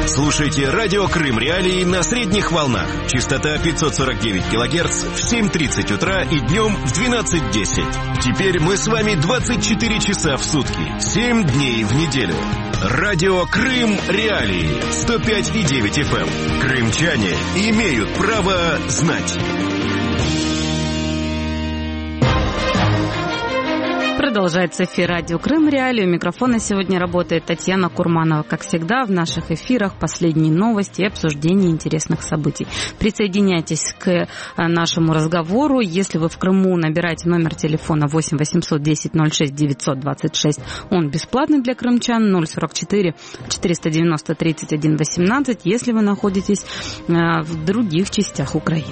Слушайте радио Крым Реалии на средних волнах. Частота 549 килогерц в 7:30 утра и днем в 12:10. Теперь мы с вами 24 часа в сутки, 7 дней в неделю. Радио Крым Реалии 105,9 FM. Крымчане имеют право знать. Продолжается эфир радио Крым Реалии. У микрофона сегодня работает Татьяна Курманова. Как всегда, в наших эфирах последние новости и обсуждение интересных событий. Присоединяйтесь к нашему разговору. Если вы в Крыму, набирайте номер телефона 8 800 10 06 926. Он бесплатный для крымчан. 044 490 31 18. Если вы находитесь в других частях Украины.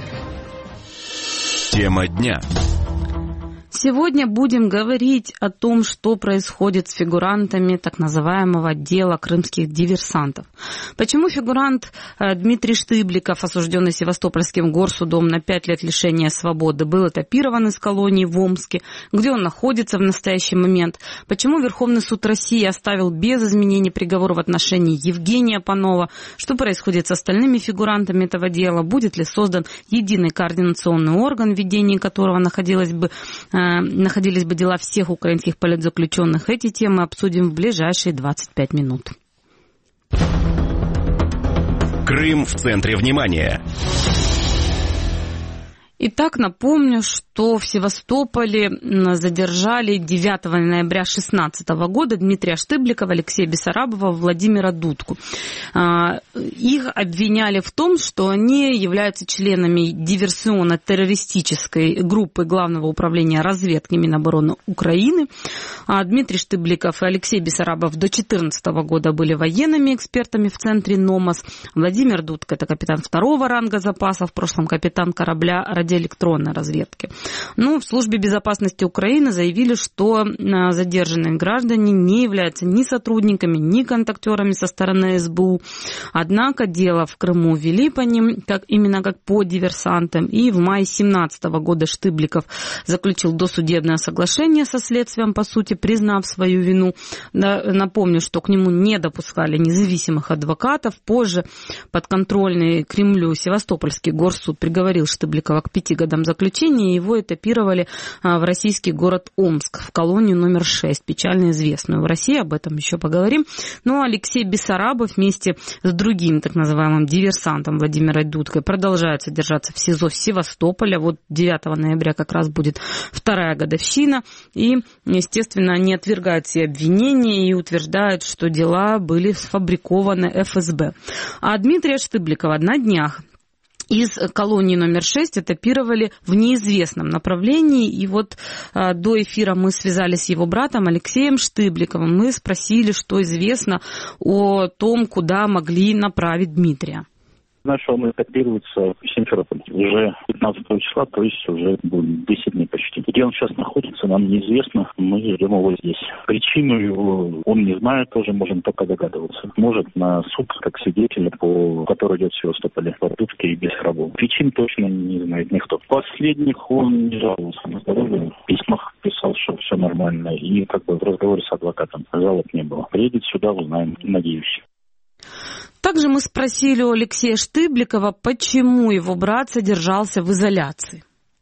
Тема дня. Сегодня будем говорить о том, что происходит с фигурантами так называемого дела крымских диверсантов. Почему фигурант Дмитрий Штыбликов, осужденный Севастопольским горсудом на 5 лет лишения свободы, был этапирован из колонии в Омске, где он находится в настоящий момент? Почему Верховный суд России оставил без изменений приговор в отношении Евгения Панова? Что происходит с остальными фигурантами этого дела? Будет ли создан единый координационный орган, в ведении которого находились бы дела всех украинских политзаключенных? Эти темы обсудим в ближайшие 25 минут. Крым в центре внимания. Итак, напомню, что в Севастополе задержали 9 ноября 2016 года Дмитрия Штыбликова, Алексея Бессарабова, Владимира Дудку. Их обвиняли в том, что они являются членами диверсионно-террористической группы Главного управления разведки Минобороны Украины. Дмитрий Штыбликов и Алексей Бессарабов до 2014 года были военными экспертами в центре НОМАС. Владимир Дудка – это капитан 2-го ранга запаса, в прошлом капитан корабля радиоэлектронной разведки. В Службе безопасности Украины заявили, что задержанные граждане не являются ни сотрудниками, ни контактерами со стороны СБУ. Однако дело в Крыму вели по ним именно как по диверсантам. И в мае 2017 года Штыбликов заключил досудебное соглашение со следствием, по сути, признав свою вину. Напомню, что к нему не допускали независимых адвокатов. Позже подконтрольный Кремлю Севастопольский горсуд приговорил Штыбликова к 5 годам заключения, его этапировали в российский город Омск, в колонию номер 6, печально известную в России, об этом еще поговорим. Но Алексей Бессарабов вместе с другим так называемым диверсантом Владимиром Дудкой продолжает содержаться в СИЗО Севастополя. Вот 9 ноября как раз будет 2-я годовщина, и, естественно, они отвергают все обвинения и утверждают, что дела были сфабрикованы ФСБ. А Дмитрия Штыбликова на днях из колонии номер 6 этапировали в неизвестном направлении. И вот до эфира мы связались с его братом Алексеем Штыбликовым. Мы спросили, что известно о том, куда могли направить Дмитрия. Начал он этапируется в Симферополь уже 15 числа, то есть уже будет 10 дней почти. Где он сейчас находится, нам неизвестно, мы ждем его здесь. Причину его он не знает, тоже можем только догадываться. Может на суд как свидетеля, который идет в Севастополе, по Дудке и Бессарабову. Причин точно не знает никто. Последних он не жаловался на здоровье, в письмах писал, что все нормально, и в разговоре с адвокатом жалоб не было. Приедет сюда, узнаем, надеюсь. Также мы спросили у Алексея Штыбликова, почему его брат содержался в изоляции.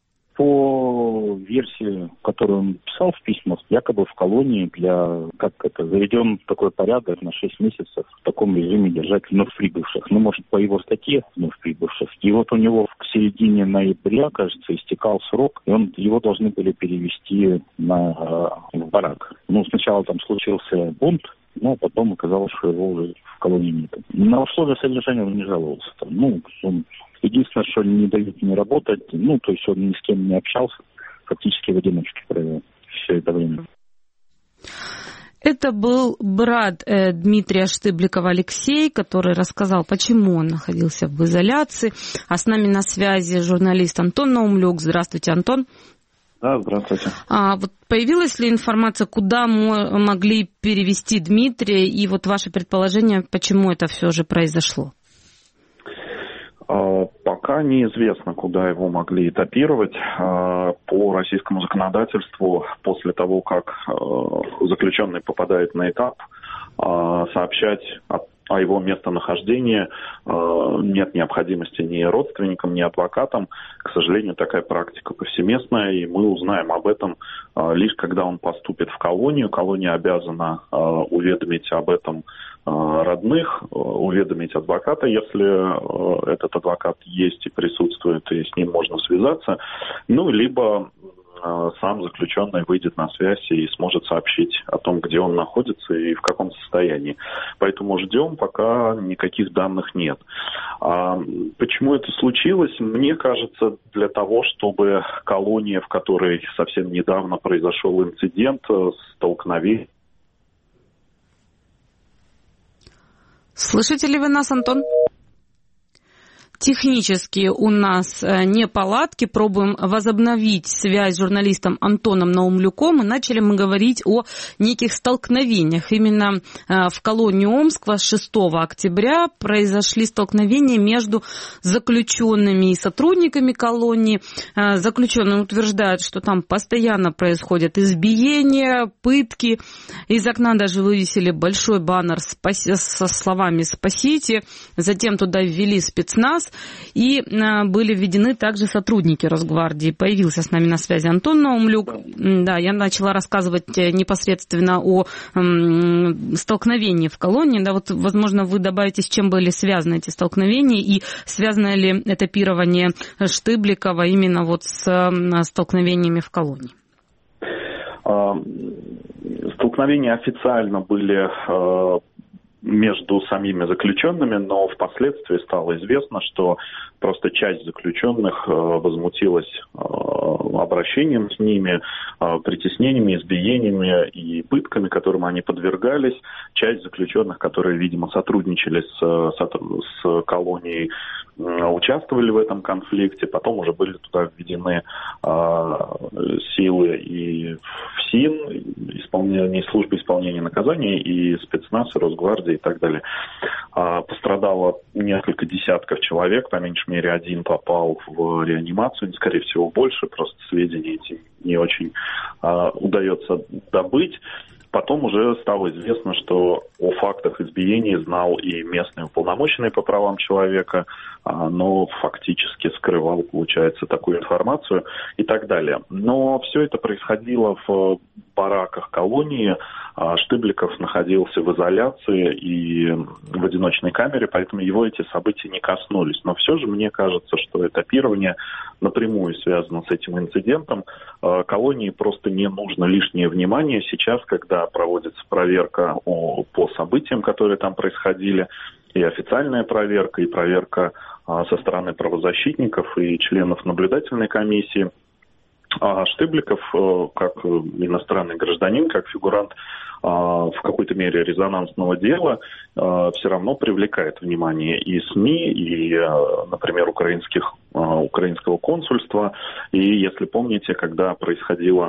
По версии, которую он писал в письмах, якобы в колонии заведен такой порядок на 6 месяцев в таком режиме держать вновь прибывших. Может, по его статье вновь прибывших. И вот у него к середине ноября, кажется, истекал срок, и его должны были перевести в барак. Сначала там случился бунт, но потом оказалось, что его уже в колонии нет. На условия содержания он не жаловался. Единственное, что не дают мне работать, то есть он ни с кем не общался, фактически в одиночке провел все это время. Это был брат Дмитрия Штыбликова Алексей, который рассказал, почему он находился в изоляции. А с нами на связи журналист Антон Наумлюк. Здравствуйте, Антон. Да, здравствуйте. Вот появилась ли информация, куда могли перевести Дмитрия, и вот ваше предположение, почему это все же произошло? Пока неизвестно, куда его могли этапировать. По российскому законодательству, после того, как заключенный попадает на этап, сообщать о о его местонахождении нет необходимости ни родственникам, ни адвокатам. К сожалению, такая практика повсеместная, и мы узнаем об этом лишь когда он поступит в колонию. Колония обязана уведомить об этом родных, уведомить адвоката, если этот адвокат есть и присутствует, и с ним можно связаться. Ну, либо сам заключенный выйдет на связь и сможет сообщить о том, где он находится и в каком состоянии. Поэтому ждем, пока никаких данных нет. Почему это случилось? Мне кажется, для того, чтобы колония, в которой совсем недавно произошел инцидент, столкновение. Слышите ли вы нас, Антон? Технически у нас неполадки. Пробуем возобновить связь с журналистом Антоном Наумлюком. И начали мы говорить о неких столкновениях. Именно в колонии Омска 6 октября произошли столкновения между заключенными и сотрудниками колонии. Заключенные утверждают, что там постоянно происходят избиения, пытки. Из окна даже вывесили большой баннер со словами «Спасите». Затем туда ввели спецназ. И были введены также сотрудники Росгвардии. Появился с нами на связи Антон Наумлюк. Да, я начала рассказывать непосредственно о столкновении в колонии. Да, вот, возможно, вы добавите, с чем были связаны эти столкновения и связано ли этапирование Штыбликова именно вот с столкновениями в колонии? Столкновения официально были между самими заключенными, но впоследствии стало известно, что просто часть заключенных возмутилась обращением с ними, притеснениями, избиениями и пытками, которым они подвергались. Часть заключенных, которые, видимо, сотрудничали с колонией, участвовали в этом конфликте. Потом уже были туда введены силы и ФСИН, службы исполнения наказаний, и спецназ, и Росгвардия и так далее. Пострадало несколько десятков человек, по меньшей мере один попал в реанимацию, скорее всего больше, просто сведения эти не очень удается добыть. Потом уже стало известно, что о фактах избиений знал и местный уполномоченный по правам человека, но фактически скрывал, получается, такую информацию и так далее. Но все это происходило в бараках колонии. Штыбликов находился в изоляции и в одиночной камере, поэтому его эти события не коснулись. Но все же мне кажется, что этапирование напрямую связано с этим инцидентом. Колонии просто не нужно лишнее внимание сейчас, когда проводится проверка по событиям, которые там происходили, и официальная проверка, и проверка со стороны правозащитников и членов наблюдательной комиссии. А Штыбликов, как иностранный гражданин, как фигурант в какой-то мере резонансного дела, все равно привлекает внимание и СМИ, и, например, украинского консульства. И если помните, когда происходила,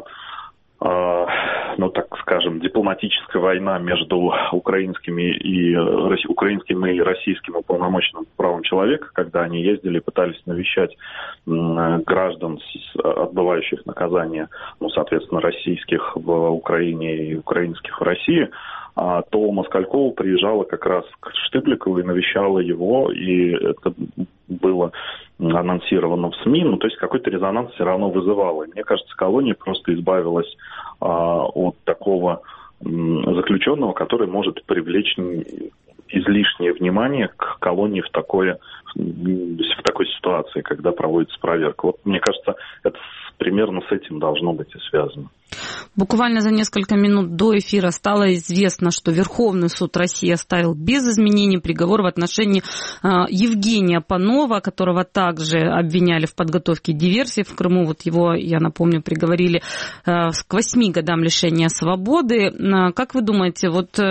так скажем, дипломатическая война между украинским и российским уполномоченным по правам человека, когда они ездили и пытались навещать граждан, отбывающих наказание, соответственно, российских в Украине и украинских в России, то Москалькова приезжала как раз к Штыбликову и навещала его, и это было анонсировано в СМИ, то есть какой-то резонанс все равно вызывало. И мне кажется, колония просто избавилась от такого заключенного, который может привлечь излишнее внимание к колонии в такой ситуации, когда проводится проверка. Вот мне кажется, это примерно с этим должно быть и связано. Буквально за несколько минут до эфира стало известно, что Верховный суд России оставил без изменений приговор в отношении Евгения Панова, которого также обвиняли в подготовке диверсии в Крыму. Вот его, я напомню, приговорили к 8 годам лишения свободы. Как вы думаете,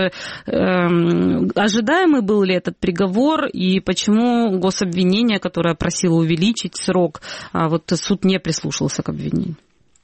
ожидаемый был ли этот приговор и почему гособвинение, которое просило увеличить срок, суд не прислушался к обвинению?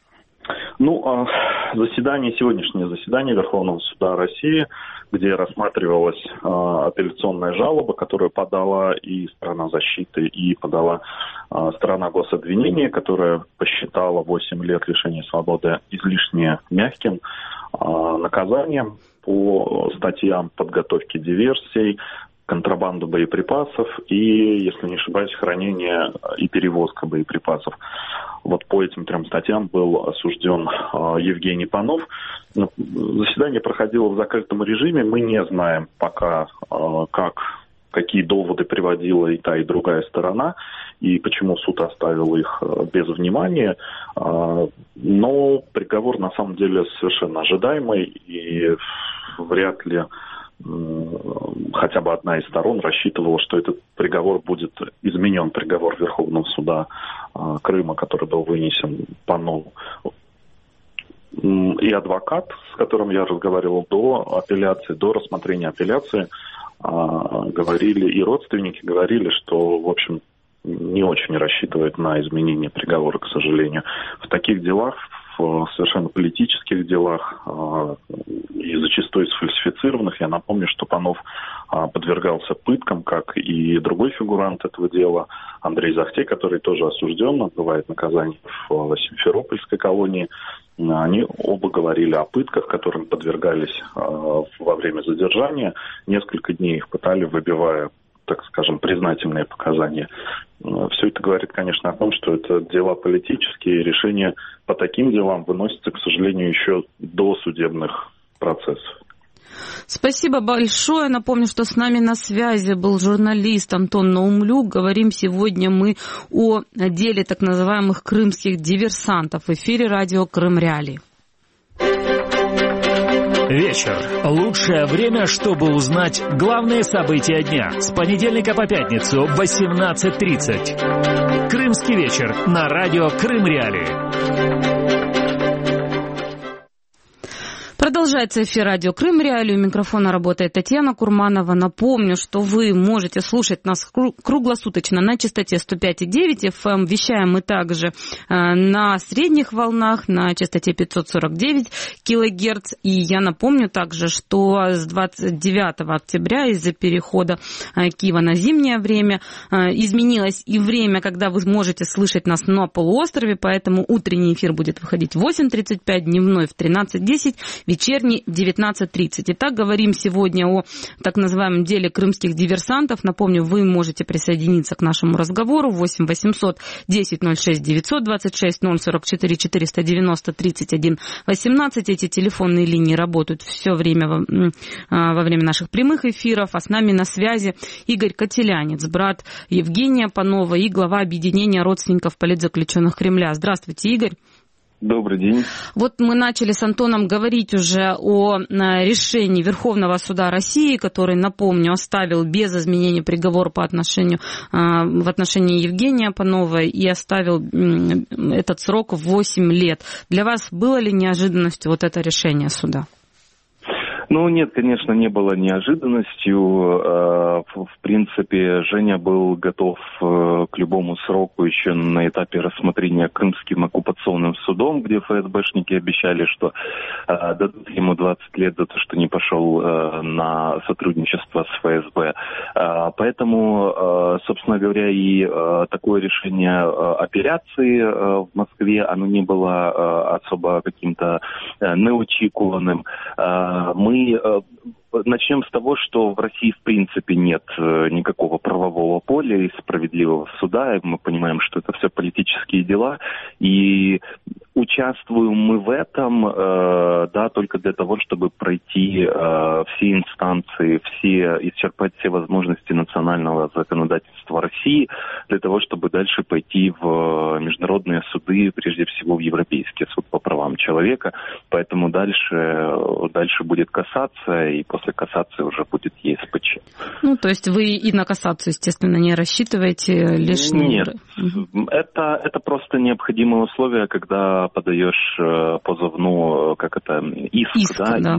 Сегодняшнее заседание Верховного суда России, где рассматривалась апелляционная жалоба, которую подала и сторона защиты, и подала сторона гособвинения, которая посчитала 8 лет лишения свободы излишне мягким наказанием по статьям подготовки диверсий, контрабанду боеприпасов и, если не ошибаюсь, хранение и перевозка боеприпасов. Вот по этим 3 статьям был осужден Евгений Панов. Заседание проходило в закрытом режиме. Мы не знаем пока, какие доводы приводила и та, и другая сторона, и почему суд оставил их без внимания. Но приговор на самом деле совершенно ожидаемый, и вряд ли хотя бы одна из сторон рассчитывала, что этот приговор будет изменен, приговор Верховного суда Крыма, который был вынесен Панову. И адвокат, с которым я разговаривал до рассмотрения апелляции, говорили, и родственники говорили, что, в общем, не очень рассчитывают на изменение приговора, к сожалению. В таких делах, в совершенно политических делах и зачастую сфальсифицированных, я напомню, что Панов подвергался пыткам, как и другой фигурант этого дела, Андрей Захтей, который тоже осужден, отбывает наказание в Симферопольской колонии. Они оба говорили о пытках, которым подвергались во время задержания. Несколько дней их пытали, выбивая, так скажем, признательные показания. Все это говорит, конечно, о том, что это дела политические, и решения по таким делам выносятся, к сожалению, еще до судебных процессов. Спасибо большое. Напомню, что с нами на связи был журналист Антон Наумлюк. Говорим сегодня мы о деле так называемых крымских диверсантов. В эфире радио Крым Реалии. Вечер. Лучшее время, чтобы узнать главные события дня. С понедельника по пятницу в 18:30. Крымский вечер на радио Крым Реалии. Продолжается эфир радио Крым Реалии. У микрофона работает Татьяна Курманова. Напомню, что вы можете слушать нас круглосуточно на частоте 105,9 FM. Вещаем мы также на средних волнах на частоте 549 килогерц. И я напомню также, что с 29 октября из-за перехода Киева на зимнее время изменилось и время, когда вы можете слышать нас на полуострове. Поэтому утренний эфир будет выходить в 8:35, дневной в 13:10, вечерний в 19:30. Итак, говорим сегодня о так называемом деле крымских диверсантов. Напомню, вы можете присоединиться к нашему разговору. 8 800 10 06 926 044 490 31 18. Эти телефонные линии работают все время во время наших прямых эфиров. А с нами на связи Игорь Котелянец, брат Евгения Панова и глава объединения родственников политзаключенных Кремля. Здравствуйте, Игорь. Добрый день. Вот мы начали с Антоном говорить уже о решении Верховного суда России, который, напомню, оставил без изменения приговор в отношении Евгения Панова и оставил этот срок в 8 лет. Для вас было ли неожиданностью вот это решение суда? Ну, нет, конечно, не было неожиданностью. В принципе, Женя был готов к любому сроку еще на этапе рассмотрения Крымским оккупационным судом, где ФСБшники обещали, что дадут ему 20 лет за то, что не пошел на сотрудничество с ФСБ. Поэтому, собственно говоря, и такое решение апелляции в Москве, оно не было особо каким-то неочікуванным. Мы начнем с того, что в России в принципе нет никакого правового поля и справедливого суда. Мы понимаем, что это все политические дела. И участвуем мы в этом, только для того, чтобы пройти все инстанции, исчерпать все возможности национального законодательства России, для того, чтобы дальше пойти в международные суды, прежде всего в Европейский суд по правам человека. Поэтому дальше будет кассация, и после кассации уже будет ЕСПЧ. Ну, то есть вы и на кассацию, естественно, не рассчитываете лишние? Нет, это просто необходимое условие, когда подаешь позовную, иск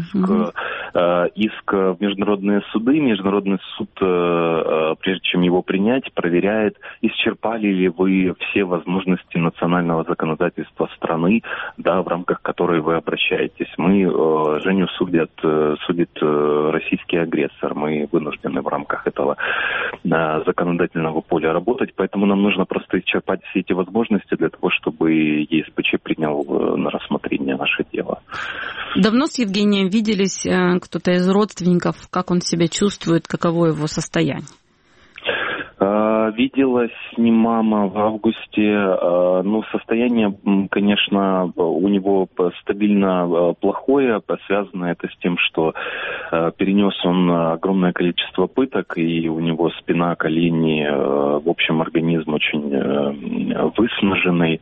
в международные суды. Международный суд, прежде чем его принять, проверяет, исчерпали ли вы все возможности национального законодательства страны, в рамках которой вы обращаетесь. Женю судит российский агрессор. Мы вынуждены рамках этого законодательного поля работать. Поэтому нам нужно просто исчерпать все эти возможности для того, чтобы ЕСПЧ принял на рассмотрение наше дело. Давно с Евгением виделись? Кто-то из родственников? Как он себя чувствует? Каково его состояние? Виделась с ним мама в августе. Состояние, конечно, у него стабильно плохое. Связано это с тем, что перенес он огромное количество пыток, и у него спина, колени, в общем, организм очень выснаженный.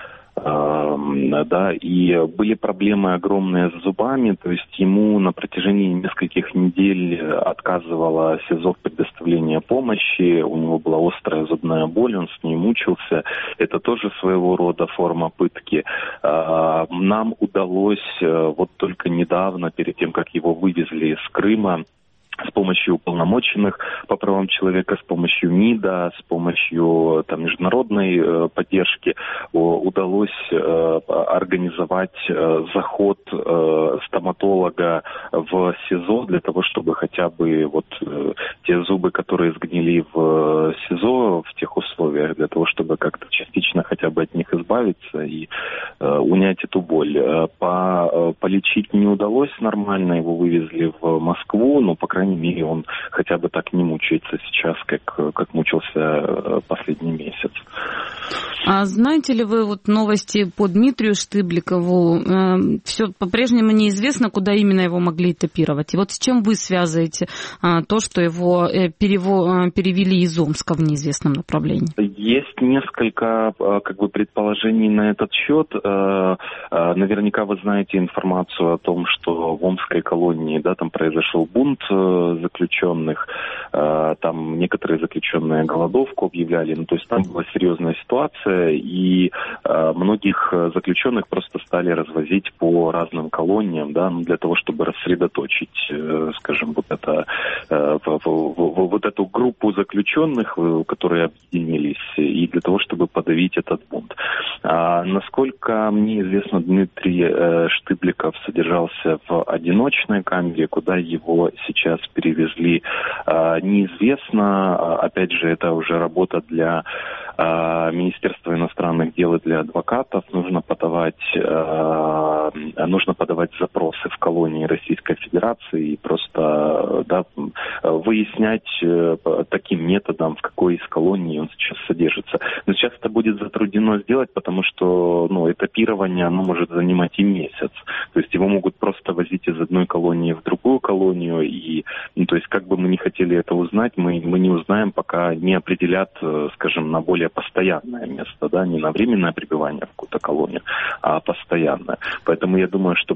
И были проблемы огромные с зубами, то есть ему на протяжении нескольких недель отказывало СИЗО в предоставлении помощи, у него была острая зубная боль, он с ней мучился, это тоже своего рода форма пытки. Нам удалось вот только недавно, перед тем, как его вывезли из Крыма, с помощью уполномоченных по правам человека, с помощью МИДа, с помощью международной поддержки удалось организовать заход стоматолога в СИЗО для того, чтобы хотя бы те зубы, которые сгнили в СИЗО в тех условиях, для того, чтобы как-то частично хотя бы от них избавиться и унять эту боль. Полечить не удалось нормально, его вывезли в Москву, но, по крайней мере, он хотя бы так не мучается сейчас, как мучился последний месяц. А знаете ли вы новости по Дмитрию Штыбликову? Все по-прежнему неизвестно, куда именно его могли этапировать. И с чем вы связываете то, что его перевели из Омска в неизвестном направлении? Есть несколько предположений на этот счет. Наверняка вы знаете информацию о том, что в Омской колонии там произошел бунт заключенных, там некоторые заключенные голодовку объявляли, то есть там была серьезная ситуация, и многих заключенных просто стали развозить по разным колониям, для того, чтобы рассредоточить, скажем, эту группу заключенных, которые объединились, и для того, чтобы подавить этот бунт. Насколько мне известно, Дмитрий Штыбликов содержался в одиночной камере, куда его сейчас перевезли, неизвестно. Опять же, это уже работа для Министерства иностранных дел и для адвокатов. Нужно подавать запросы в колонии Российской Федерации и просто выяснять таким методом, в какой из колоний он сейчас содержится. Но сейчас это будет затруднено сделать, потому что этапирование может занимать и месяц. То есть его могут просто возить из одной колонии в другую колонию, и то есть как бы мы не хотели это узнать, мы не узнаем, пока не определят, скажем, на более постоянное место, не на временное пребывание в какую-то колонию, а постоянное. Поэтому я думаю, что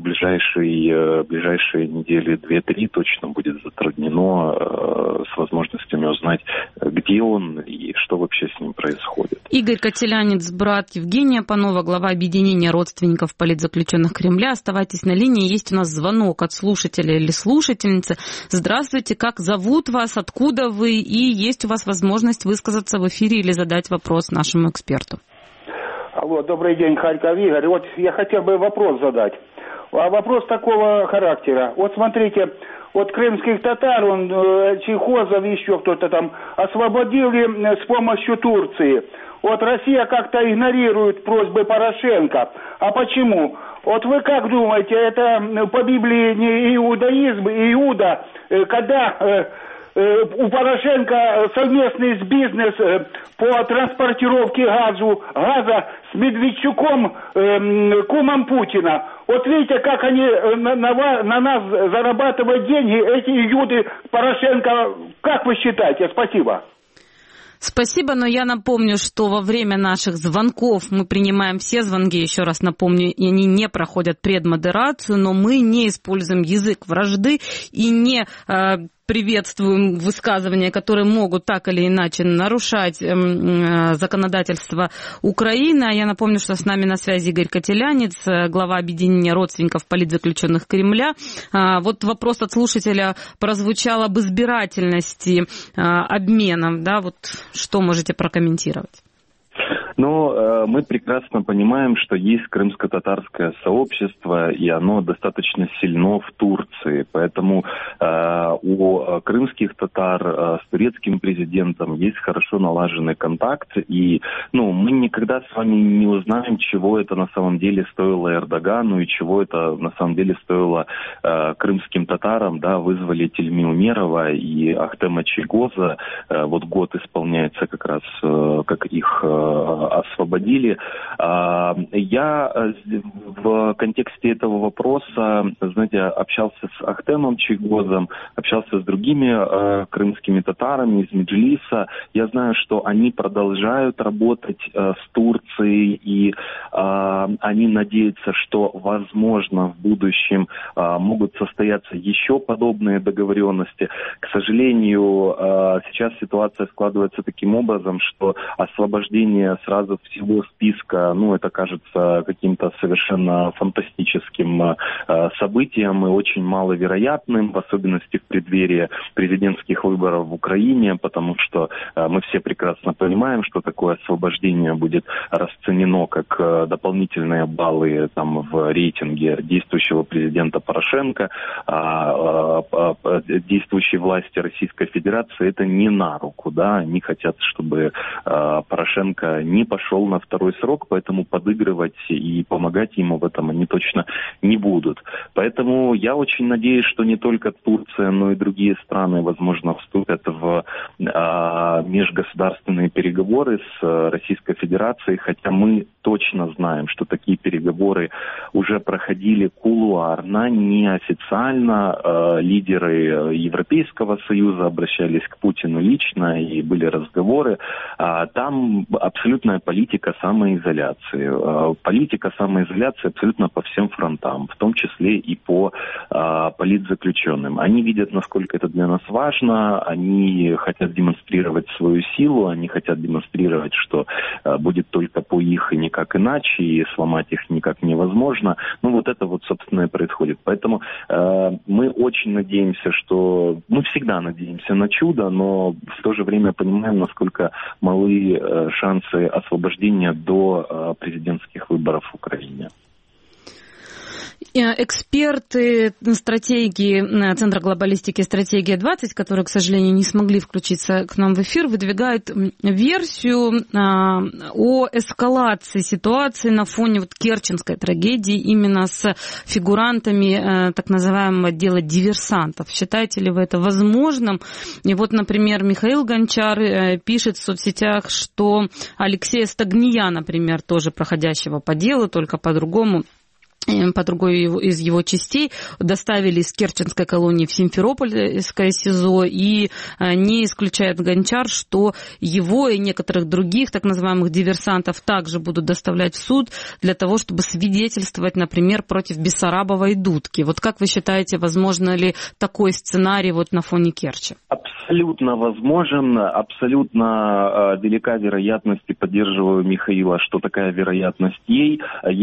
ближайшие недели 2-3 точно будет затруднено с возможностями узнать, где он и что вообще с ним происходит. Игорь Котелянец, брат Евгения Панова, глава объединения родственников политзаключенных Кремля. Оставайтесь на линии, есть у нас звонок от слушателя или слушательницы. Здравствуйте, как зовут вас, откуда вы, и есть у вас возможность высказаться в эфире или задать вопрос нашему эксперту. Алло, добрый день, Харьков Игорь. Я хотел бы вопрос задать. Вопрос такого характера. Смотрите, крымских татар, чехозов, еще кто-то там, освободили с помощью Турции. Россия как-то игнорирует просьбы Порошенко. А почему? Вы как думаете, это по Библии не иудаизм, Иуда, когда у Порошенко совместный бизнес по транспортировке газа с Медведчуком, кумом Путина. Видите, как они на нас зарабатывают деньги, эти иуды Порошенко. Как вы считаете? Спасибо. Спасибо, но я напомню, что во время наших звонков мы принимаем все звонки, еще раз напомню, и они не проходят предмодерацию, но мы не используем язык вражды и не приветствуем высказывания, которые могут так или иначе нарушать законодательство Украины. А я напомню, что с нами на связи Игорь Котелянец, глава объединения родственников политзаключенных Кремля. Вопрос от слушателя прозвучал об избирательности обменов. Что можете прокомментировать? Но мы прекрасно понимаем, что есть крымско-татарское сообщество, и оно достаточно сильно в Турции. Поэтому у крымских татар с турецким президентом есть хорошо налаженный контакт. И мы никогда с вами не узнаем, чего это на самом деле стоило Эрдогану и чего это на самом деле стоило крымским татарам. Да, вызвали Тильми Умерова и Ахтема Чийгоза. Вот год исполняется как раз, как их освободили. Я в контексте этого вопроса, знаете, общался с Ахтемом Чийгозом, общался с другими крымскими татарами из Меджлиса. Я знаю, что они продолжают работать с Турцией, и они надеются, что, возможно, в будущем могут состояться еще подобные договоренности. К сожалению, сейчас ситуация складывается таким образом, что освобождение сразу всего списка, это кажется каким-то совершенно фантастическим событием и очень маловероятным, в особенности в преддверии президентских выборов в Украине, потому что мы все прекрасно понимаем, что такое освобождение будет расценено как дополнительные баллы в рейтинге действующего президента Порошенко, действующей власти Российской Федерации. Это не на руку, да, они хотят, чтобы Порошенко не пошел на второй срок, поэтому подыгрывать и помогать ему в этом они точно не будут. Поэтому я очень надеюсь, что не только Турция, но и другие страны, возможно, вступят в межгосударственные переговоры с Российской Федерацией, хотя мы точно знаем, что такие переговоры уже проходили кулуарно, неофициально. Лидеры Европейского Союза обращались к Путину лично, и были разговоры. Там абсолютная политика самоизоляции. Политика самоизоляции абсолютно по всем фронтам, в том числе и по политзаключенным. Они видят, насколько это для нас важно, они хотят демонстрировать свою силу, они хотят демонстрировать, что будет только по их и никак иначе, и сломать их никак невозможно. Вот это собственно, и происходит. Поэтому мы очень надеемся, что... Мы всегда надеемся на чудо, но в то же время понимаем, насколько малы шансы освобождения до президентских выборов в Украине. Эксперты стратегии Центра глобалистики «Стратегия-20», которые, к сожалению, не смогли включиться к нам в эфир, выдвигают версию о эскалации ситуации на фоне керченской трагедии именно с фигурантами так называемого дела диверсантов. Считаете ли вы это возможным? И например, Михаил Гончар пишет в соцсетях, что Алексея Стагния, например, тоже проходящего по делу, только по другой из его частей, доставили из Керченской колонии в Симферопольское СИЗО, и не исключает Гончар, что его и некоторых других так называемых диверсантов также будут доставлять в суд для того, чтобы свидетельствовать, например, против Бессарабова и Дудки. Как вы считаете, возможно ли такой сценарий на фоне Керчи? Абсолютно возможен, абсолютно велика вероятность, и поддерживаю Михаила, что такая вероятность есть.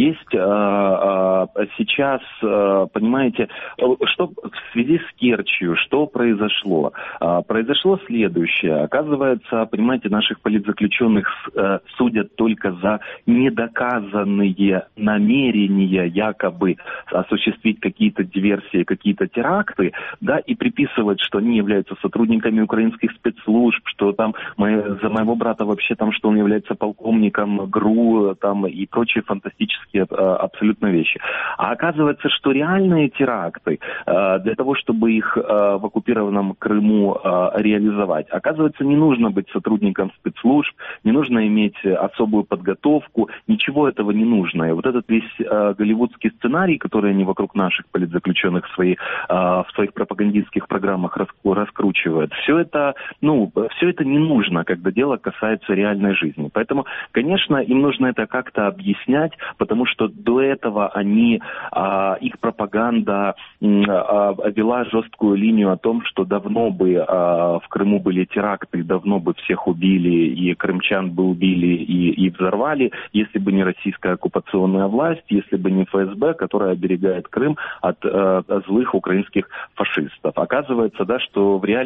Сейчас, понимаете, что в связи с Керчью, что произошло? Произошло следующее. Оказывается, понимаете, наших политзаключенных судят только за недоказанные намерения якобы осуществить какие-то диверсии, какие-то теракты, да, и приписывать, что они являются сотрудниками украинских спецслужб, что там за моего брата вообще что он является полковником ГРУ и прочие фантастические абсолютно вещи. А оказывается, что реальные теракты, для того, чтобы их в оккупированном Крыму реализовать, оказывается, не нужно быть сотрудником спецслужб, не нужно иметь особую подготовку, ничего этого не нужно. И этот весь голливудский сценарий, который они вокруг наших политзаключенных в своих пропагандистских программах раскручивают, все это не нужно, когда дело касается реальной жизни. Поэтому, конечно, им нужно это как-то объяснять, потому что до этого их пропаганда вела жесткую линию о том, что давно бы в Крыму были теракты, давно бы всех убили, и крымчан бы убили и взорвали, если бы не российская оккупационная власть, если бы не ФСБ, которая оберегает Крым от злых украинских фашистов. Оказывается, что в реальности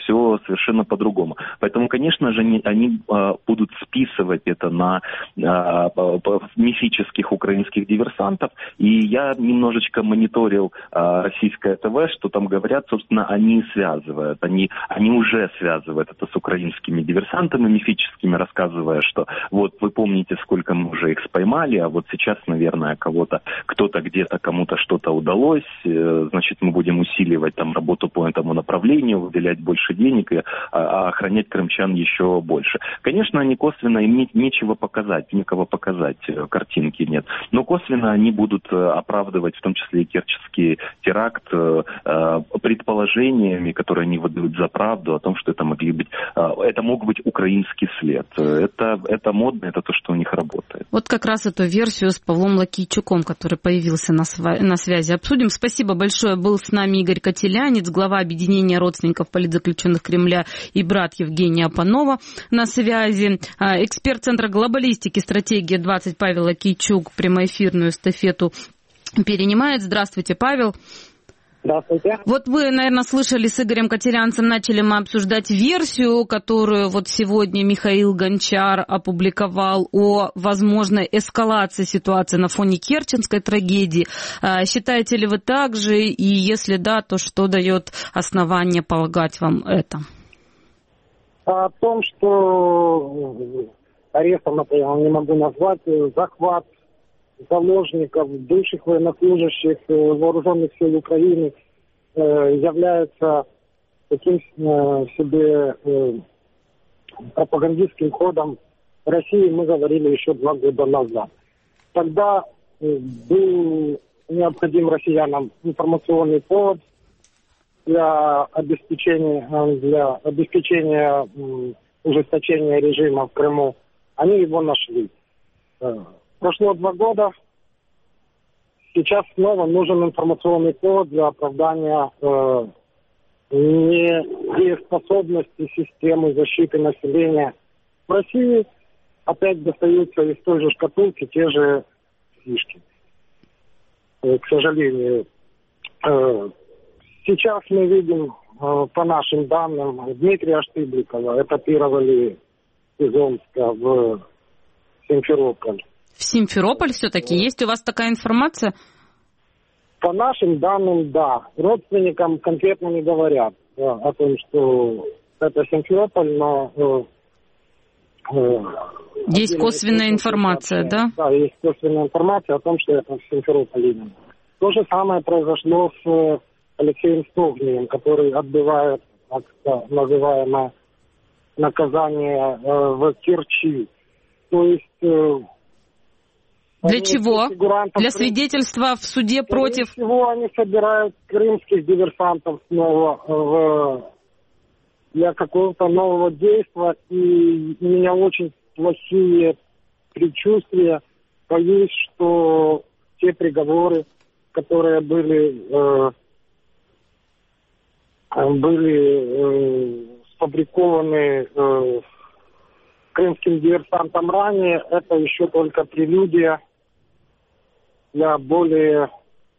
все совершенно по-другому. Поэтому, конечно же, они будут списывать это на мифических украинских диверсантов. И я немножечко мониторил российское ТВ, что там говорят, собственно, они связывают. Они уже связывают это с украинскими диверсантами мифическими, рассказывая, что вот вы помните, сколько мы уже их споймали, а вот сейчас, наверное, кто-то где-то кому-то что-то удалось, значит, мы будем усиливать там работу по этому направлению, выделять больше денег и охранять крымчан еще больше. Конечно, они косвенно, им некого показать, картинки нет. Но косвенно они будут оправдывать, в том числе и керченский теракт, предположениями, которые они выдают за правду, о том, что это мог быть украинский след. Это модно, это то, что у них работает. Вот как раз эту версию с Павлом Лакийчуком, который появился на связи, обсудим. Спасибо большое. Был с нами Игорь Котелянец, глава объединения родственников политзаключенных Кремля и брат Евгения Панова на связи. Эксперт Центра глобалистики «Стратегия 20» Павел Лакийчук прямоэфирную эстафету перенимает. Здравствуйте, Павел. Здравствуйте. Вот вы, наверное, слышали, с Игорем Котелянцем начали мы обсуждать версию, которую вот сегодня Михаил Гончар опубликовал о возможной эскалации ситуации на фоне керченской трагедии. Считаете ли вы так же? И если да, то что дает основание полагать вам это? О том, что арестом, например, не могу назвать, захват заложников, бывших военнослужащих вооруженных сил Украины является таким себе пропагандистским ходом России, мы говорили еще 2 года назад. Тогда был необходим россиянам информационный повод для обеспечения ужесточения режима в Крыму. Они его нашли. Прошло 2 года. Сейчас снова нужен информационный повод для оправдания недееспособности системы защиты населения в России. Опять достаются из той же шкатулки те же фишки. К сожалению. Сейчас мы видим, по нашим данным, Дмитрия Штыбликова этапировали из Омска в Симферополь. В Симферополь все-таки? Есть у вас такая информация? По нашим данным, да. Родственникам конкретно не говорят о том, что это Симферополь, но... Есть косвенная информация, да? Да, есть косвенная информация о том, что это в Симферополе. То же самое произошло с Алексеем Стогнием, который отбывает так называемое наказание в Керчи. То есть... Для чего? Для свидетельства в суде против... Для чего они собирают крымских диверсантов снова для какого-то нового действия. И у меня очень плохие предчувствия. Боюсь, что те приговоры, которые были сфабрикованы крымским диверсантам ранее, это еще только прелюдия для более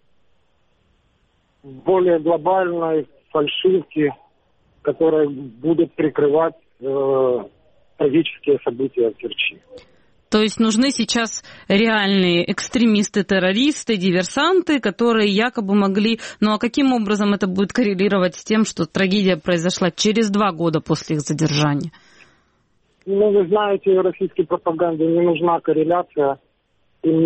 глобальной фальшивки, которая будет прикрывать трагические события в Керчи. То есть нужны сейчас реальные экстремисты, террористы, диверсанты, которые якобы могли... Ну а каким образом это будет коррелировать с тем, что трагедия произошла через 2 года после их задержания? Ну, вы знаете, российской пропаганде не нужна корреляция, им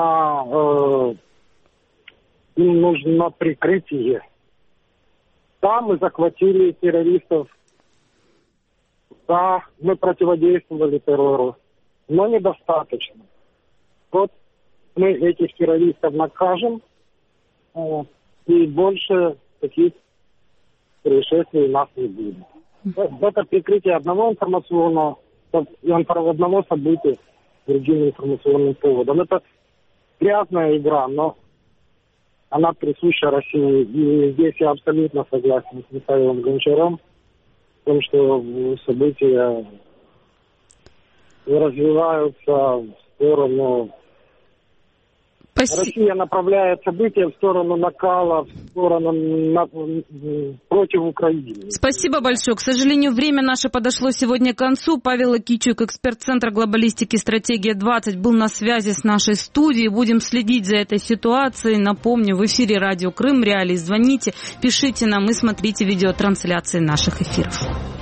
нужно прикрытие. Да, мы захватили террористов, да, мы противодействовали террору, но недостаточно. Вот мы этих террористов накажем, и больше таких происшествий у нас не будет. Это прикрытие одного события другим информационным поводом. Это грязная игра, но она присуща России. И здесь я абсолютно согласен с Михаилом Гончаром в том, что события развиваются в сторону Россия направляет события в сторону накала, в сторону против Украины. Спасибо большое. К сожалению, время наше подошло сегодня к концу. Павел Акичук, эксперт Центра глобалистики «Стратегия-20», был на связи с нашей студией. Будем следить за этой ситуацией. Напомню, в эфире радио Крым Реалии. Звоните, пишите нам и смотрите видеотрансляции наших эфиров.